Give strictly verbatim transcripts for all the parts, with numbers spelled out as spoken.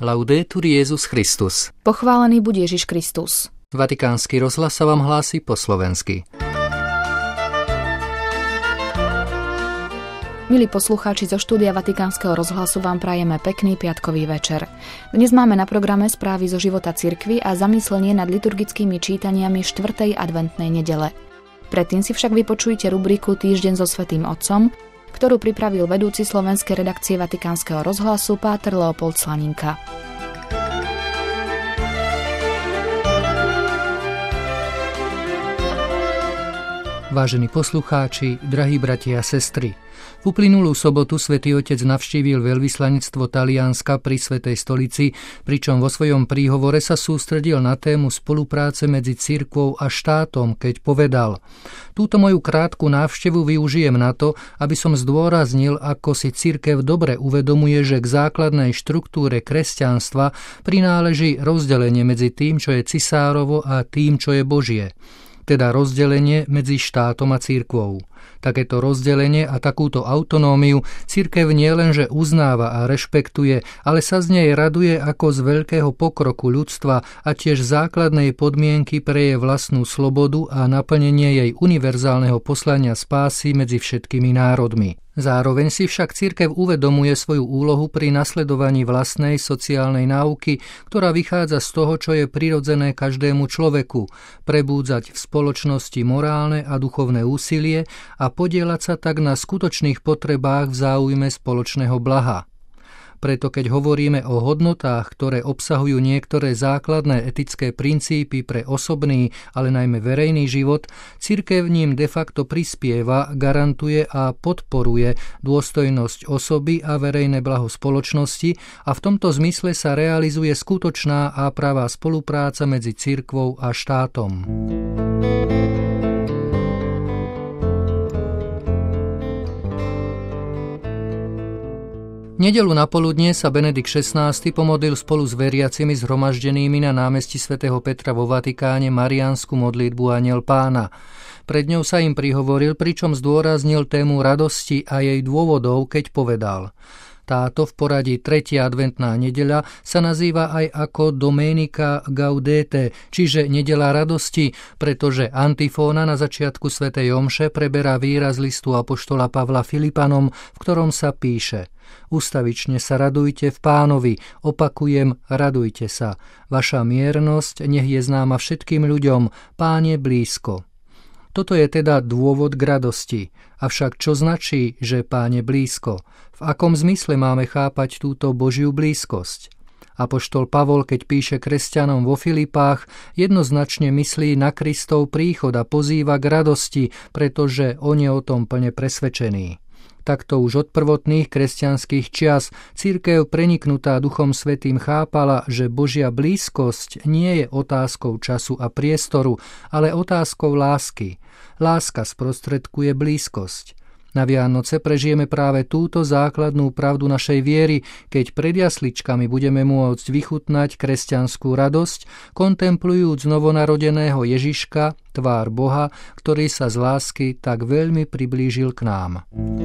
Laudetur Jesus Christus. Pochválený buď Ježiš Kristus. Vatikánsky rozhlas sa vám hlási po slovensky. Milí poslucháči, zo štúdia Vatikánskeho rozhlasu vám prajeme pekný piatkový večer. Dnes máme na programe správy zo života cirkvi a zamyslenie nad liturgickými čítaniami štvrtej adventnej nedele. Predtým si však vypočujte rubriku Týždeň so Svätým Otcom, ktorú pripravil vedúci slovenskej redakcie Vatikánskeho rozhlasu páter Leopold Slaninka. Vážení poslucháči, drahí bratia a sestry, v uplynulú sobotu Svätý Otec navštívil veľvyslanectvo Talianska pri Svätej stolici, pričom vo svojom príhovore sa sústredil na tému spolupráce medzi cirkvou a štátom, keď povedal: Túto moju krátku návštevu využijem na to, aby som zdôraznil, ako si cirkev dobre uvedomuje, že k základnej štruktúre kresťanstva prináleží rozdelenie medzi tým, čo je cisárovo a tým, čo je Božie. Teda rozdelenie medzi štátom a cirkvou. Takéto rozdelenie a takúto autonómiu cirkev nielenže uznáva a rešpektuje, ale sa z nej raduje ako z veľkého pokroku ľudstva a tiež základnej podmienky pre jej vlastnú slobodu a naplnenie jej univerzálneho poslania spásy medzi všetkými národmi. Zároveň si však cirkev uvedomuje svoju úlohu pri nasledovaní vlastnej sociálnej náuky, ktorá vychádza z toho, čo je prirodzené každému človeku, prebúdzať v spoločnosti morálne a duchovné úsilie a podieľať sa tak na skutočných potrebách v záujme spoločného blaha. Preto keď hovoríme o hodnotách, ktoré obsahujú niektoré základné etické princípy pre osobný, ale najmä verejný život, cirkev ním de facto prispieva, garantuje a podporuje dôstojnosť osoby a verejné blaho spoločnosti a v tomto zmysle sa realizuje skutočná a pravá spolupráca medzi cirkvou a štátom. Nedeľu napoludnie sa Benedikt šestnásty pomodlil spolu s veriacimi zhromaždenými na námestí svätého Petra vo Vatikáne mariánsku modlitbu Anjel Pána. Pred ňou sa im prihovoril, pričom zdôraznil tému radosti a jej dôvodov, keď povedal: Táto v poradí tretia adventná nedeľa sa nazýva aj ako Domenica Gaudete, čiže nedeľa radosti, pretože antifóna na začiatku svätej omše preberá výraz listu apoštola Pavla Filipanom, v ktorom sa píše: Ustavične sa radujte v Pánovi, opakujem, radujte sa. Vaša miernosť nech je známa všetkým ľuďom, Pán je blízko. Toto je teda dôvod k radosti. Avšak čo značí, že Pán je blízko? V akom zmysle máme chápať túto Božiu blízkosť? Apoštol Pavol, keď píše kresťanom vo Filipách, jednoznačne myslí na Kristov príchod a pozýva k radosti, pretože on je o tom plne presvedčený. Takto už od prvotných kresťanských čias cirkev preniknutá Duchom Svätým chápala, že Božia blízkosť nie je otázkou času a priestoru, ale otázkou lásky. Láska sprostredkuje blízkosť. Na Vianoce prežijeme práve túto základnú pravdu našej viery, keď pred jasličkami budeme môcť vychutnať kresťanskú radosť, kontemplujúc novonarodeného Ježiška, tvár Boha, ktorý sa z lásky tak veľmi priblížil k nám.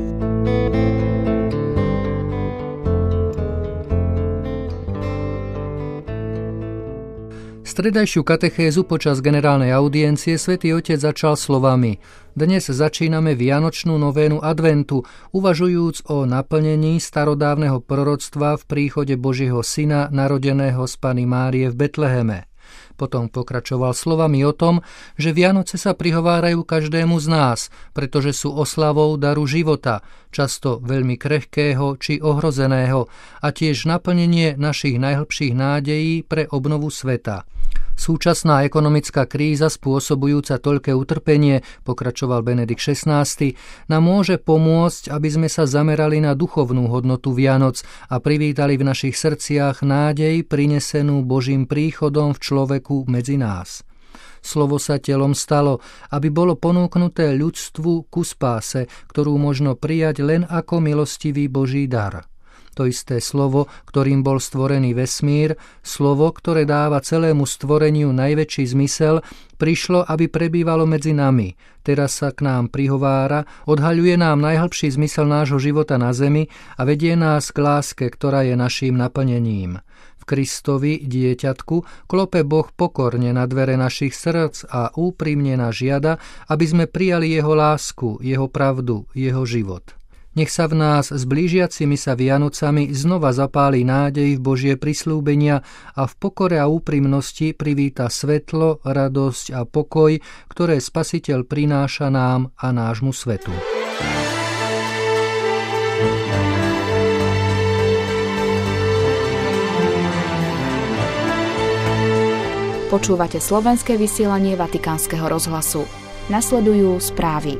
Stredajšiu katechézu počas generálnej audiencie Svätý Otec začal slovami: Dnes začíname vianočnú novénu adventu, uvažujúc o naplnení starodávneho proroctva v príchode Božieho Syna, narodeného z Panny Márie v Betleheme. Potom pokračoval slovami o tom, že Vianoce sa prihovárajú každému z nás, pretože sú oslavou daru života, často veľmi krehkého či ohrozeného, a tiež naplnenie našich najhlbších nádejí pre obnovu sveta. Súčasná ekonomická kríza spôsobujúca toľké utrpenie, pokračoval Benedikt šestnásty, nám môže pomôcť, aby sme sa zamerali na duchovnú hodnotu Vianoc a privítali v našich srdciach nádej prinesenú Božím príchodom v človeku medzi nás. Slovo sa telom stalo, aby bolo ponúknuté ľudstvu ku spáse, ktorú možno prijať len ako milostivý Boží dar. To isté slovo, ktorým bol stvorený vesmír, slovo, ktoré dáva celému stvoreniu najväčší zmysel, prišlo, aby prebývalo medzi nami. Teraz sa k nám prihovára, odhaľuje nám najhlbší zmysel nášho života na zemi a vedie nás k láske, ktorá je naším naplnením. V Kristovi, dieťatku, klope Boh pokorne na dvere našich srdc a úprimne nás žiada, aby sme prijali jeho lásku, jeho pravdu, jeho život. Nech sa v nás s blížiacimi sa Vianocami znova zapáli nádej v Božie prisľúbenia a v pokore a úprimnosti privíta svetlo, radosť a pokoj, ktoré Spasiteľ prináša nám a nášmu svetu. Počúvate slovenské vysielanie Vatikánskeho rozhlasu. Nasledujú správy.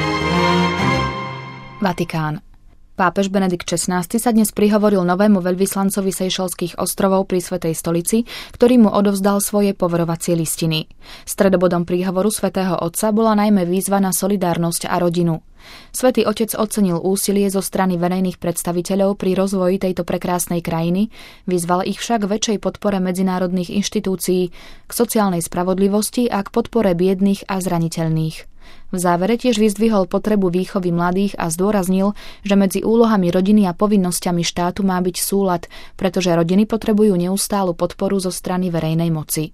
Vatikán. Pápež Benedikt šestnásty sa dnes prihovoril novému veľvyslancovi Sejšelských ostrovov pri Svätej stolici, ktorý mu odovzdal svoje poverovacie listiny. Stredobodom príhovoru svätého Otca bola najmä výzva na solidárnosť a rodinu. Svätý Otec ocenil úsilie zo strany verejných predstaviteľov pri rozvoji tejto prekrásnej krajiny, vyzval ich však k väčšej podpore medzinárodných inštitúcií, k sociálnej spravodlivosti a k podpore biedných a zraniteľných. V závere tiež vyzdvihol potrebu výchovy mladých a zdôraznil, že medzi úlohami rodiny a povinnosťami štátu má byť súlad, pretože rodiny potrebujú neustálu podporu zo strany verejnej moci.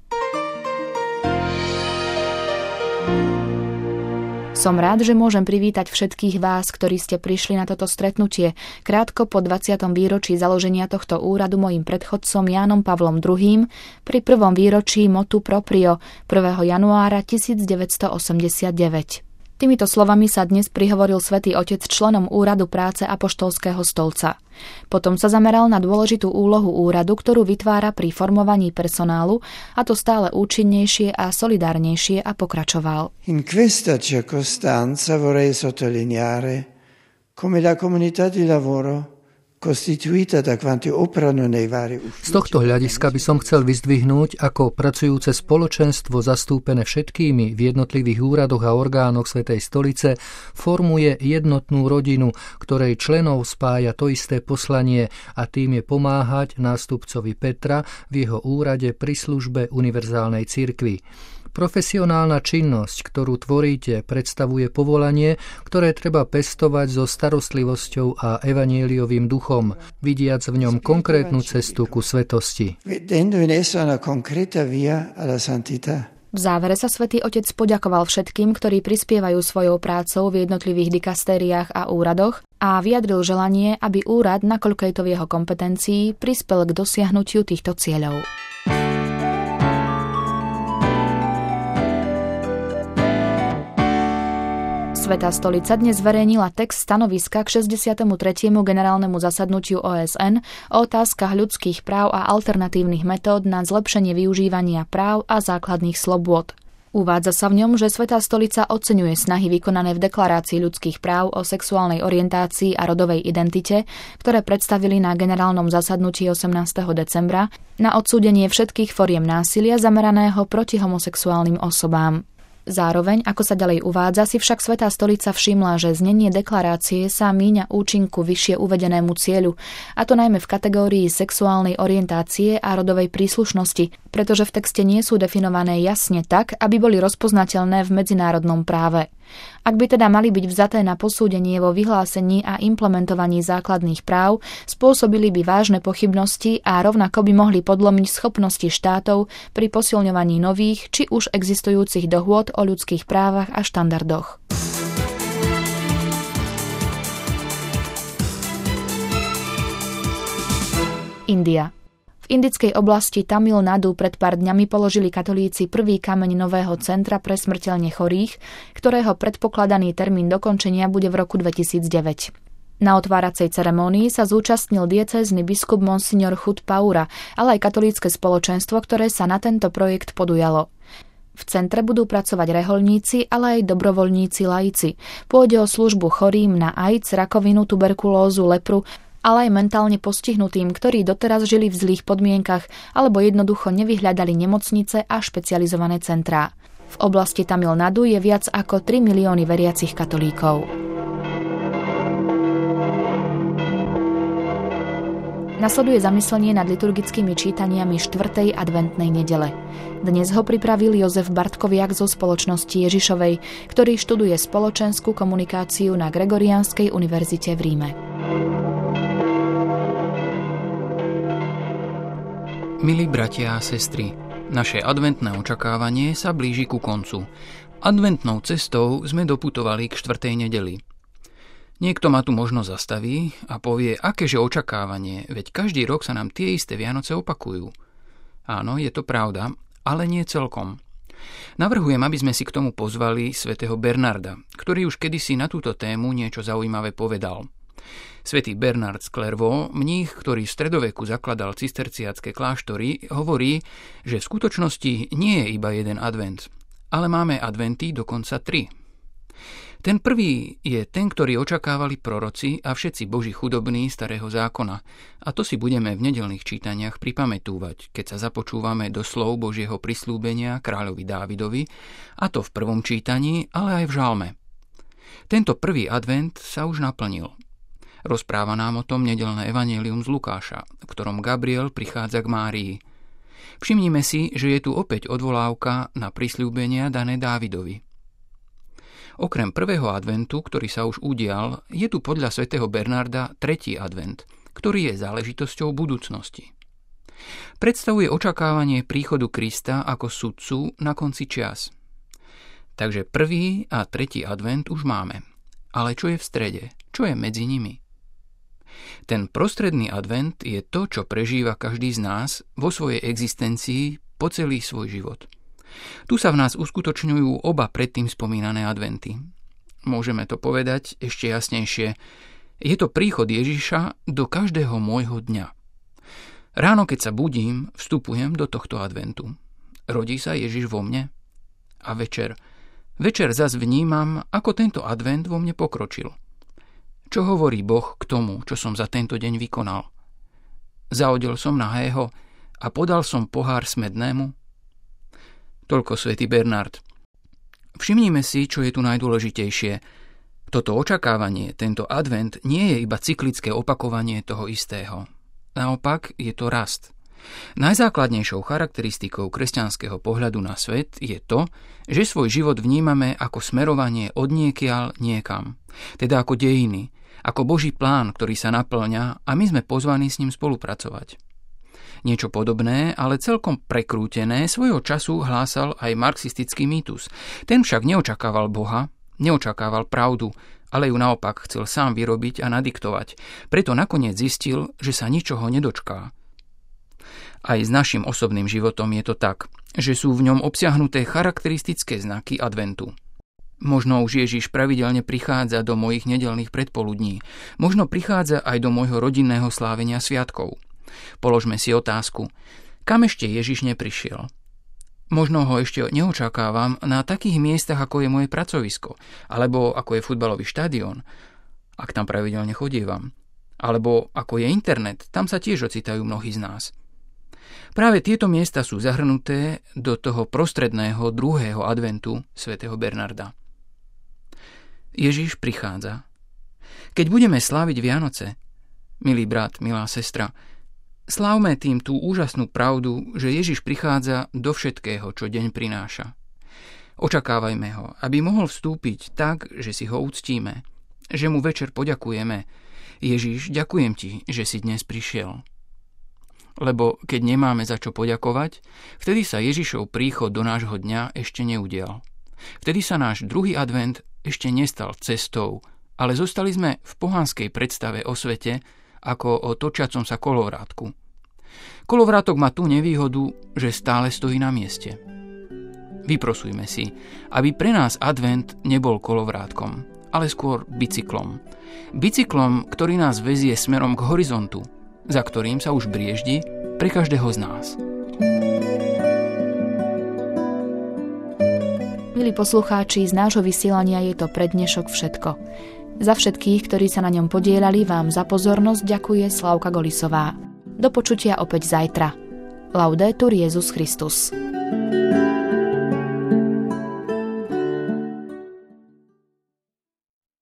Som rád, že môžem privítať všetkých vás, ktorí ste prišli na toto stretnutie, krátko po dvadsiatom výročí založenia tohto úradu mojím predchodcom Jánom Pavlom druhým. pri prvom výročí motu proprio prvého januára tisícdeväťstoosemdesiatdeväť. Týmito slovami sa dnes prihovoril Svätý Otec členom úradu práce apoštolského stolca. Potom sa zameral na dôležitú úlohu úradu, ktorú vytvára pri formovaní personálu, a to stále účinnejšie a solidárnejšie, a pokračoval. In questa circostanza vorrei sottolineare come la comunità di lavoro Z tohto hľadiska by som chcel vyzdvihnúť, ako pracujúce spoločenstvo zastúpené všetkými v jednotlivých úradoch a orgánoch Svätej stolice formuje jednotnú rodinu, ktorej členov spája to isté poslanie, a tým je pomáhať nástupcovi Petra v jeho úrade pri službe univerzálnej cirkvi. Profesionálna činnosť, ktorú tvoríte, predstavuje povolanie, ktoré treba pestovať so starostlivosťou a evanjeliovým duchom, vidiac v ňom konkrétnu cestu ku svetosti. V závere sa Svätý Otec poďakoval všetkým, ktorí prispievajú svojou prácou v jednotlivých dikastériách a úradoch, a vyjadril želanie, aby úrad, nakoľko je to v jeho kompetencii, prispel k dosiahnutiu týchto cieľov. Svätá stolica dnes zverejnila text stanoviska k šesťdesiatemu tretiemu generálnemu zasadnutiu ó es en o otázkach ľudských práv a alternatívnych metód na zlepšenie využívania práv a základných slobôd. Uvádza sa v ňom, že Svätá stolica oceňuje snahy vykonané v Deklarácii ľudských práv o sexuálnej orientácii a rodovej identite, ktoré predstavili na generálnom zasadnutí osemnásteho decembra, na odsúdenie všetkých foriem násilia zameraného proti homosexuálnym osobám. Zároveň, ako sa ďalej uvádza, si však Svätá stolica všimla, že znenie deklarácie sa míňa účinku vyššie uvedenému cieľu, a to najmä v kategórii sexuálnej orientácie a rodovej príslušnosti, pretože v texte nie sú definované jasne tak, aby boli rozpoznateľné v medzinárodnom práve. Ak by teda mali byť vzaté na posúdenie vo vyhlásení a implementovaní základných práv, spôsobili by vážne pochybnosti a rovnako by mohli podlomiť schopnosti štátov pri posilňovaní nových či už existujúcich dohôd o ľudských právach a štandardoch. India. V indickej oblasti Tamil Nadu pred pár dňami položili katolíci prvý kameň nového centra pre smrteľne chorých, ktorého predpokladaný termín dokončenia bude v roku dvetisícdeväť. Na otváracej ceremónii sa zúčastnil diecézny biskup Monsignor Chud Paura, ale aj katolícke spoločenstvo, ktoré sa na tento projekt podujalo. V centre budú pracovať rehoľníci, ale aj dobrovoľníci laici. Pôjde o službu chorým na AIDS, rakovinu, tuberkulózu, lepru, ale aj mentálne postihnutým, ktorí doteraz žili v zlých podmienkach alebo jednoducho nevyhľadali nemocnice a špecializované centrá. V oblasti Tamil Nadu je viac ako tri milióny veriacich katolíkov. Nasleduje zamyslenie nad liturgickými čítaniami štvrtej adventnej nedele. Dnes ho pripravil Jozef Bartkoviak zo Spoločnosti Ježišovej, ktorý študuje spoločenskú komunikáciu na Gregoriánskej univerzite v Ríme. Milí bratia a sestry, naše adventné očakávanie sa blíži ku koncu. Adventnou cestou sme doputovali k štvrtej nedeli. Niekto ma tu možno zastaví a povie, akéže očakávanie, veď každý rok sa nám tie isté Vianoce opakujú. Áno, je to pravda, ale nie celkom. Navrhujem, aby sme si k tomu pozvali svätého Bernarda, ktorý už kedysi na túto tému niečo zaujímavé povedal. Svätý Bernard z Clairvaux, mních, ktorý v stredoveku zakladal cisterciátske kláštory, hovorí, že v skutočnosti nie je iba jeden advent, ale máme adventy dokonca tri. Ten prvý je ten, ktorý očakávali proroci a všetci boží chudobní starého zákona. A to si budeme v nedeľných čítaniach pripamätúvať, keď sa započúvame do slov Božieho prisľúbenia kráľovi Dávidovi, a to v prvom čítaní, ale aj v žalme. Tento prvý advent sa už naplnil. Rozpráva nám o tom nedeľné evanjelium z Lukáša, v ktorom Gabriel prichádza k Márii. Všimnime si, že je tu opäť odvolávka na prisľúbenia dané Dávidovi. Okrem prvého adventu, ktorý sa už udial, je tu podľa svätého Bernarda tretí advent, ktorý je záležitosťou budúcnosti. Predstavuje očakávanie príchodu Krista ako sudcu na konci čias. Takže prvý a tretí advent už máme. Ale čo je v strede? Čo je medzi nimi? Ten prostredný advent je to, čo prežíva každý z nás vo svojej existencii po celý svoj život. Tu sa v nás uskutočňujú oba predtým spomínané adventy. Môžeme to povedať ešte jasnejšie. Je to príchod Ježiša do každého môjho dňa. Ráno, keď sa budím, vstupujem do tohto adventu. Rodí sa Ježiš vo mne. A večer. Večer zas vnímam, ako tento advent vo mne pokročil. Čo hovorí Boh k tomu, čo som za tento deň vykonal? Zaodel som nahého a podal som pohár smednému? Toľko svätý Bernard. Všimnime si, čo je tu najdôležitejšie. Toto očakávanie, tento advent, nie je iba cyklické opakovanie toho istého. Naopak je to rast. Najzákladnejšou charakteristikou kresťanského pohľadu na svet je to, že svoj život vnímame ako smerovanie odniekiaľ niekam, teda ako dejiny, ako Boží plán, ktorý sa naplňa a my sme pozvaní s ním spolupracovať. Niečo podobné, ale celkom prekrútené, svojho času hlásal aj marxistický mýtus. Ten však neočakával Boha, neočakával pravdu, ale ju naopak chcel sám vyrobiť a nadiktovať. Preto nakoniec zistil, že sa ničoho nedočká. Aj s našim osobným životom je to tak, že sú v ňom obsiahnuté charakteristické znaky adventu. Možno už Ježiš pravidelne prichádza do mojich nedeľných predpoludní. Možno prichádza aj do môjho rodinného slávenia sviatkov. Položme si otázku, kam ešte Ježiš neprišiel? Možno ho ešte neočakávam na takých miestach, ako je moje pracovisko, alebo ako je futbalový štadión, ak tam pravidelne chodievam, alebo ako je internet, tam sa tiež ocitajú mnohí z nás. Práve tieto miesta sú zahrnuté do toho prostredného druhého adventu svätého Bernarda. Ježiš prichádza. Keď budeme sláviť Vianoce, milý brat, milá sestra, slávme tým tú úžasnú pravdu, že Ježiš prichádza do všetkého, čo deň prináša. Očakávajme ho, aby mohol vstúpiť tak, že si ho uctíme, že mu večer poďakujeme. Ježiš, ďakujem ti, že si dnes prišiel. Lebo keď nemáme za čo poďakovať, vtedy sa Ježišov príchod do nášho dňa ešte neudial. Vtedy sa náš druhý advent ešte nestal cestou, ale zostali sme v pohanskej predstave o svete ako o točiacom sa kolovrátku. Kolovrátok má tú nevýhodu, že stále stojí na mieste. Vyprosujme si, aby pre nás advent nebol kolovrátkom, ale skôr bicyklom. Bicyklom, ktorý nás vezie smerom k horizontu, za ktorým sa už brieždi pre každého z nás. Milí poslucháči, z nášho vysielania je to pre dnešok všetko. Za všetkých, ktorí sa na ňom podieľali, vám za pozornosť ďakuje Slavka Golisová. Do počutia opäť zajtra. Laudetur Jesus Christus.